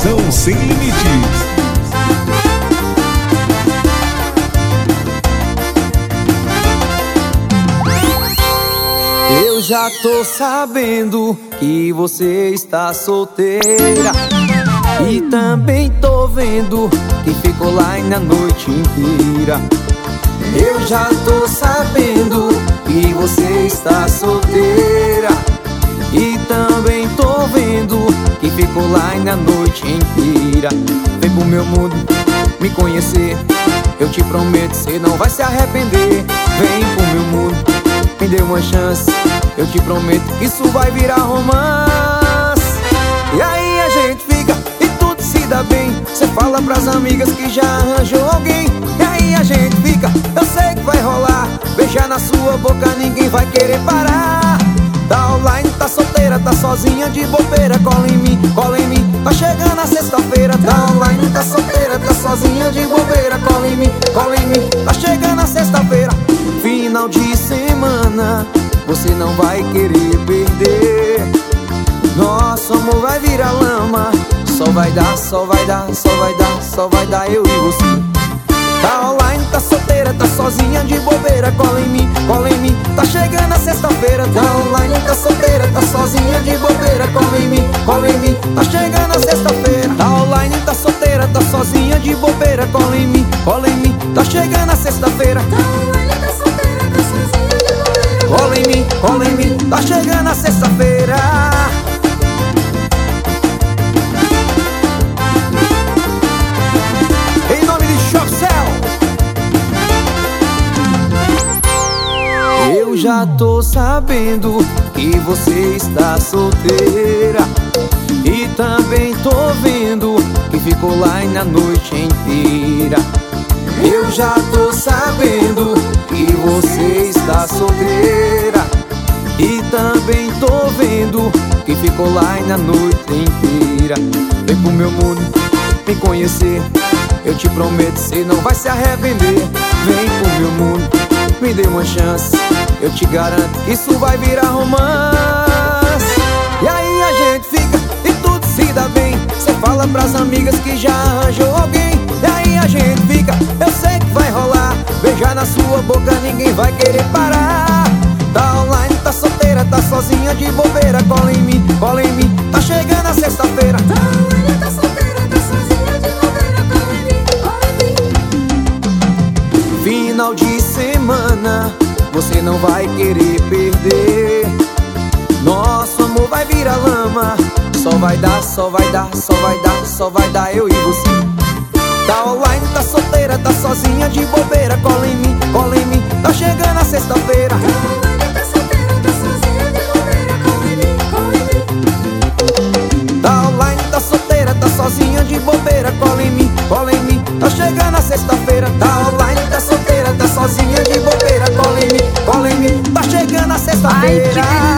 Conexão Sem Limites. Eu já tô sabendo que você está solteira, e também tô vendo que ficou lá na noite inteira. Eu já tô sabendo que você está solteira, e também tô vendo que ficou lá na noite inteira. Vem pro meu mundo me conhecer, eu te prometo, cê não vai se arrepender. Vem pro meu mundo, me dê uma chance, eu te prometo que isso vai virar romance. E aí a gente fica e tudo se dá bem. Cê fala pras amigas que já arranjou alguém. E aí a gente fica, eu sei que vai rolar. Beijar na sua boca ninguém vai querer parar. Tá online, tá solteira, tá sozinha de bobeira. Cola em mim, cola em mim, tá chegando a sexta-feira. Tá online, tá solteira, tá sozinha de bobeira. Cola em mim, tá chegando a sexta-feira. Final de semana, você não vai querer perder. Nosso amor vai virar lama. Só vai dar, só vai dar, só vai dar, só vai dar eu e você. Tá online, tá solteira, tá sozinha de bobeira. Cola em mim, tá chegando a sexta-feira. Tá online, tá solteira, tá sozinha de bobeira. Cola em mim, tá chegando a sexta-feira. Tá online, tá solteira, tá sozinha de bobeira. Cola em mim, tá chegando a sexta-feira. Cola em mim, tá chegando a sexta-feira. Em nome de Shopcell. Eu já tô sabendo que você está solteira, e também tô vendo que ficou lá na noite inteira. Eu já tô sabendo que você está solteira, e também tô vendo que ficou lá na noite inteira. Vem pro meu mundo me conhecer, eu te prometo, cê não vai se arrepender. Vem pro meu mundo, me dê uma chance, eu te garanto que isso vai virar romance. E aí a gente fica e tudo se dá bem. Cê fala pras amigas que já arranjou alguém. E aí a gente fica, eu sei que vai rolar. Beijar na sua boca ninguém vai querer parar. Tá online, tá solteira, tá sozinha de bobeira. Cola em mim, tá chegando a sexta-feira. Tá online, tá solteira, tá sozinha de bobeira. Cola em mim. Final de semana, você não vai querer perder. Nosso amor vai virar lama. Só vai dar, só vai dar, só vai dar, só vai dar eu e você. Tá online, tá solteira, tá sozinha de bobeira. Cola em mim, tá chegando a sexta-feira. Tá online, tá solteira, tá sozinha de bobeira. Cola em mim. Tá online, tá solteira, tá sozinha de bobeira. Cola em mim, tá chegando a sexta-feira. Tá online, tá solteira, tá sozinha de bobeira. Cola em mim, tá chegando a sexta-feira.